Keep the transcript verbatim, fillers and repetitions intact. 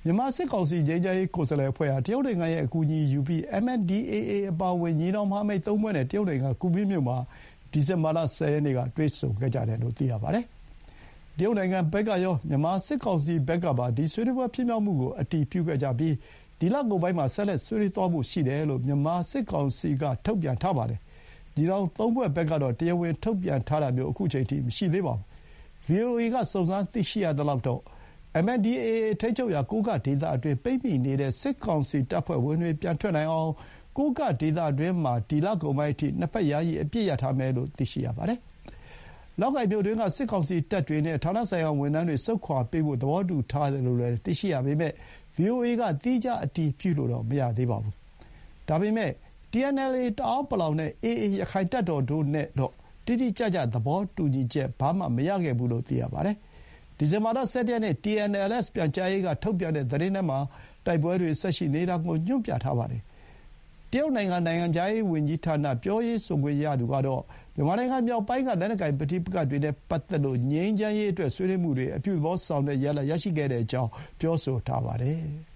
မြန်မာစစ်ကောင်စီငြိမ်းချမ်းရေးကိုယ်စားလှယ်အဖွဲ့ဟာတရုတ်နိုင်ငံရဲ့အကူအညီယူပြီး အမ် အန် ဒီ အေ အေ အပါအဝင်ညီနောင်မဟာမိတ်သုံးဖွဲ့နဲ့တရုတ်နိုင်ငံကူမင်းမြို့မှာဒီဇင်ဘာလဆယ်ရက်နေ့ကတွေ့ဆုံခဲ့ကြတယ်လို့သိရပါတယ်။တရုတ်နိုင်ငံဘက်ကရောမြန်မာစစ်ကောင်စီဘက်ကပါဒီဆွေးနွေးပွဲဖြစ်မြောက်မှုကိုအတည်ပြုခဲ့ကြပြီးဒီလကုန်ပိုင်းမှာဆက်လက်ဆွေးနွေးသွားဖို့ရှိတယ်လို့မြန်မာစစ်ကောင်စီကထုတ်ပြန်ထားပါတယ်။ညီနောင်သုံးဖွဲ့ဘက်ကတော့တရားဝင်ထုတ်ပြန်ထားတာမျိုးအခုချိန်ထိမရှိသေးပါဘူး။ ဗွီအိုအေကစုံစမ်းသိရှိရသလောက်တော့ အမ် အန် ဒီ အေ အေ ထိန်းချုပ်ရာကိုးကဒေသအတွင်းပိတ်မိနေတဲ့စစ်ကောင်စီတပ်ဖွဲ့ဝင်တွေပြန်ထွက်နိုင်အောင်ကိုးကဒေသအတွင်းမှာဒီလကုန်ပိုင်းအထိနှစ်ဘက်ယာယီအပစ်ရပ်ထားမယ်လို့သိရှိရပါတယ်။လောက်ကိုင်မြို့တွင်းကစစ်ကောင်စီတပ်တွေနဲ့ဌာနဆိုင်ရာဝန်ထမ်းတွေဆုတ်ခွာပေးဖို့သဘောတူထားတယ်လို့လည်းသိရှိရပေမဲ့ ဗွီအိုအေကသီးခြားအတည်ပြုလို့တော့မရသေးပါဘူး။ဒါပေမဲ့ တီ အန် အယ် အေ တအောင်းပလောင်နဲ့ အေ အေ ရခိုင်တပ်တော်တို့နဲ့တော့တိတိကျကျသဘောတူညီချက်ဘာမှမရခဲ့ဘူးလို့သိရပါတယ်။ဒီဇင်ဘာလဆယ်ရက်နေ့ တီ အန် အယ် အက်စ် ပြန်ကြားရေးကထုတ်ပြန်တဲ့သတင်းထဲမှာတိုက်ပွဲတွေဆက်ရှိနေတာကိုညွှန်ပြထားပါတယ်။တရုတ်နိုင်ငံနိုင်ငံခြားရေးဝန်ကြီးဌာနပြောရေးဆိုခွင့်ရသူကတော့မြန်မာနိုင်ငံမြောက်ပိုင်းကလက်နက်ကိုင်ပဋိပက္ခတွေနဲ့ပတ်သက်လို့ငြိမ်းချမ်းရေးအတွက်ဆွေးနွေးမှုတွေအပြုသဘောဆောင်တဲ့ရလဒ်ရရှိခဲ့တဲ့အကြောင်းပြောဆိုထားပါတယ်။